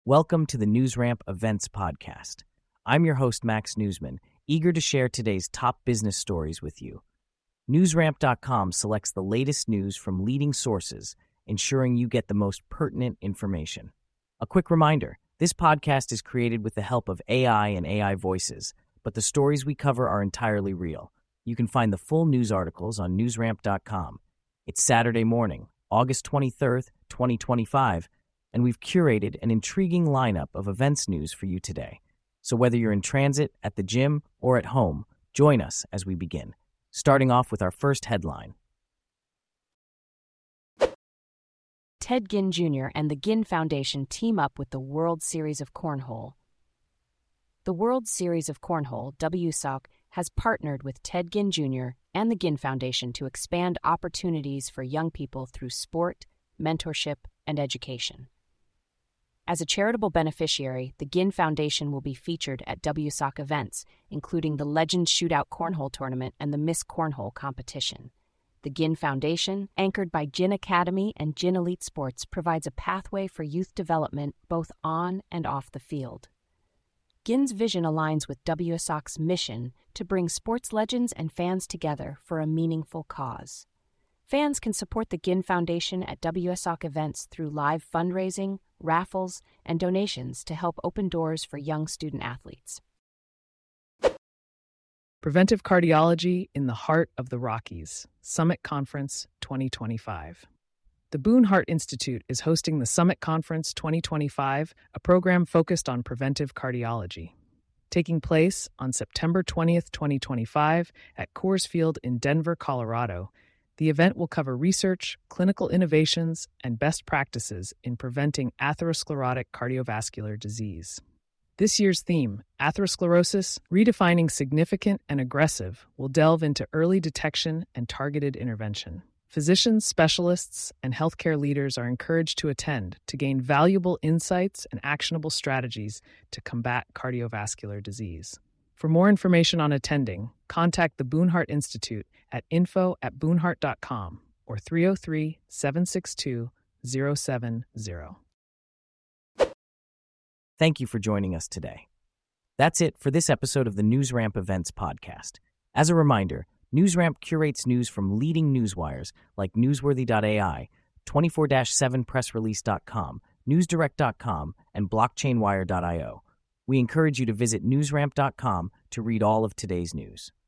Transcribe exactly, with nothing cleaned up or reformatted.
Welcome to the NewsRamp Events Podcast. I'm your host, Max Newsman, eager to share today's top business stories with you. NewsRamp dot com selects the latest news from leading sources, ensuring you get the most pertinent information. A quick reminder, this podcast is created with the help of A I and A I voices, but the stories we cover are entirely real. You can find the full news articles on NewsRamp dot com. It's Saturday morning, August twenty-third, twenty twenty-five, and we've curated an intriguing lineup of events news for you today. So whether you're in transit, at the gym, or at home, join us as we begin. Starting off with our first headline. Ted Ginn Junior and the Ginn Foundation team up with the World Series of Cornhole. The World Series of Cornhole, W S O C, has partnered with Ted Ginn Junior and the Ginn Foundation to expand opportunities for young people through sport, mentorship, and education. As a charitable beneficiary, the Ginn Foundation will be featured at W S O C events, including the Legends Shootout Cornhole Tournament and the Miss Cornhole competition. The Ginn Foundation, anchored by Ginn Academy and Ginn Elite Sports, provides a pathway for youth development both on and off the field. Ginn's vision aligns with W S O C's mission to bring sports legends and fans together for a meaningful cause. Fans can support the Ginn Foundation at W S O C events through live fundraising, raffles, and donations to help open doors for young student athletes. Preventive Cardiology in the Heart of the Rockies, Summit Conference twenty twenty-five. The Boone Heart Institute is hosting the Summit Conference twenty twenty-five, a program focused on preventive cardiology. Taking place on September twentieth, twenty twenty-five at Coors Field in Denver, Colorado, the event will cover research, clinical innovations, and best practices in preventing atherosclerotic cardiovascular disease. This year's theme, Atherosclerosis, Redefining Significant and Aggressive, will delve into early detection and targeted intervention. Physicians, specialists, and healthcare leaders are encouraged to attend to gain valuable insights and actionable strategies to combat cardiovascular disease. For more information on attending, contact the Boone Heart Institute at info at boone heart dot com or three oh three, seven six two, oh seven oh. Thank you for joining us today. That's it for this episode of the NewsRamp Events Podcast. As a reminder, NewsRamp curates news from leading newswires like newsworthy dot A I, twenty-four seven press release dot com, news direct dot com, and blockchain wire dot io. We encourage you to visit newsramp dot com to read all of today's news.